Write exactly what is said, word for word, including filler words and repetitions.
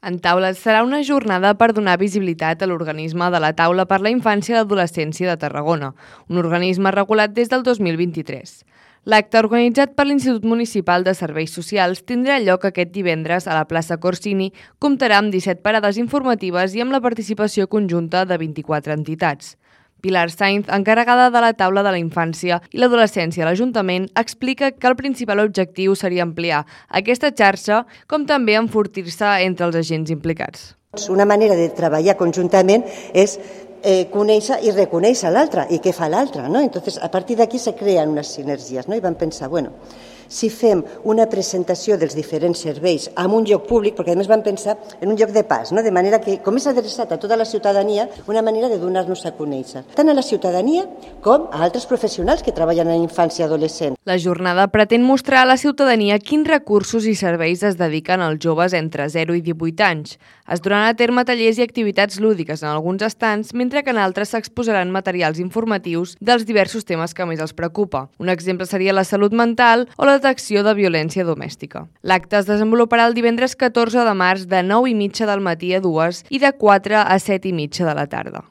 En Taula serà una jornada per donar visibilitat a l'organisme de la Taula per la Infància i l'Adolescència de Tarragona, un organisme regulat des del dos mil vint-i-tres. L'acte, organitzat per l'Institut Municipal de Serveis Socials, tindrà lloc aquest divendres a la plaça Corsini, comptarà amb disset parades informatives i amb la participació conjunta de vint-i-quatre entitats. Pilar Sainz, encarregada de la Taula de la Infància i l'Adolescència a l'Ajuntament, explica que el principal objectiu seria ampliar aquesta xarxa, com també enfortir-se entre els agents implicats. Una manera de treballar conjuntament és eh, conèixer i reconèixer l'altre i què fa l'altre, no? Entonces, a partir d'aquí se creen unes sinergies, no? I vam pensar, bueno, si fem una presentació dels diferents serveis en un lloc públic, perquè a més vam pensar en un lloc de pas, no? De manera que, com és adreçat a tota la ciutadania, una manera de donar-nos a conèixer, tant a la ciutadania com a altres professionals que treballen en infància i adolescent. La jornada pretén mostrar a la ciutadania quins recursos i serveis es dediquen als joves entre zero i divuit anys. Es duran a terme tallers i activitats lúdiques en alguns estants, mentre que en altres s'exposaran materials informatius dels diversos temes que més els preocupa. Un exemple seria la salut mental o la detecció de violència domèstica. L'acte es desenvoluparà el divendres catorze de març de nou i mitja del matí a dues i de quatre a set i mitja de la tarda.